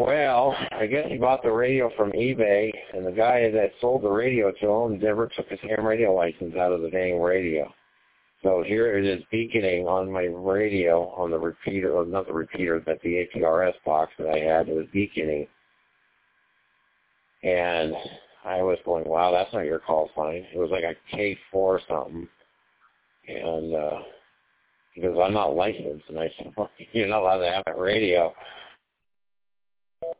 Well, I guess he bought the radio from eBay, and the guy that sold the radio to him never took his ham radio license out of the dang radio. So here it is beaconing on my radio, on the repeater, or not the repeater, but the APRS box that I had. It was beaconing. And I was going, wow, that's not your call sign. It was like a K4 something. And he goes, I'm not licensed. And I said, well, you're not allowed to have a radio.